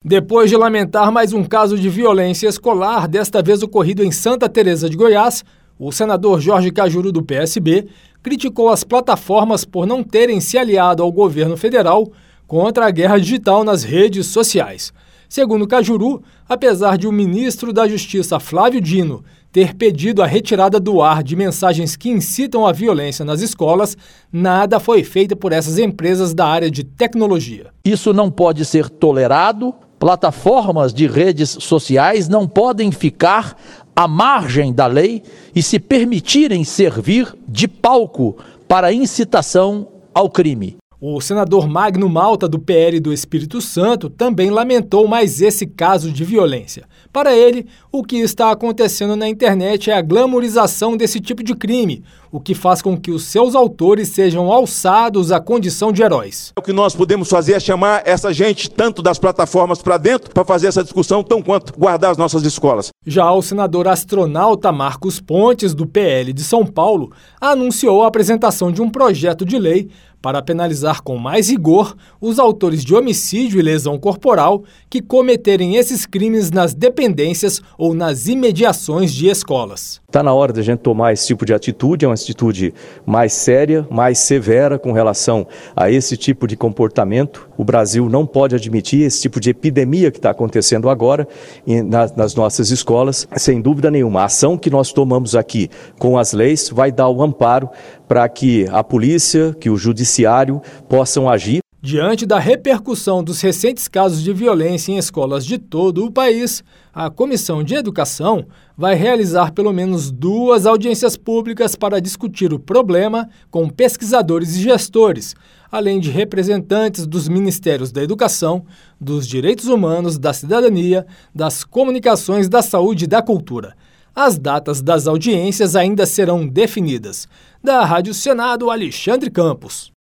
Depois de lamentar mais um caso de violência escolar, desta vez ocorrido em Santa Teresa de Goiás, o senador Jorge Cajuru, do PSB, criticou as plataformas por não terem se aliado ao governo federal contra a guerra digital nas redes sociais. Segundo Cajuru, apesar de o ministro da Justiça, Flávio Dino, ter pedido a retirada do ar de mensagens que incitam a violência nas escolas, nada foi feito por essas empresas da área de tecnologia. Isso não pode ser tolerado. Plataformas de redes sociais não podem ficar à margem da lei e se permitirem servir de palco para incitação ao crime. O senador Magno Malta, do PL do Espírito Santo, também lamentou mais esse caso de violência. Para ele, o que está acontecendo na internet é a glamorização desse tipo de crime, o que faz com que os seus autores sejam alçados à condição de heróis. O que nós podemos fazer é chamar essa gente, tanto das plataformas para dentro, para fazer essa discussão, tão quanto guardar as nossas escolas. Já o senador astronauta Marcos Pontes, do PL de São Paulo, anunciou a apresentação de um projeto de lei para penalizar com mais rigor os autores de homicídio e lesão corporal que cometerem esses crimes nas dependências ou nas imediações de escolas. Está na hora de a gente tomar esse tipo de atitude, é uma atitude mais séria, mais severa com relação a esse tipo de comportamento. O Brasil não pode admitir esse tipo de epidemia que está acontecendo agora nas nossas escolas. Sem dúvida nenhuma, a ação que nós tomamos aqui com as leis vai dar o amparo para que a polícia, que o judiciário possam agir. Diante da repercussão dos recentes casos de violência em escolas de todo o país, a Comissão de Educação vai realizar pelo menos 2 audiências públicas para discutir o problema com pesquisadores e gestores, além de representantes dos Ministérios da Educação, dos Direitos Humanos, da Cidadania, das Comunicações, da Saúde e da Cultura. As datas das audiências ainda serão definidas. Da Rádio Senado, Alexandre Campos.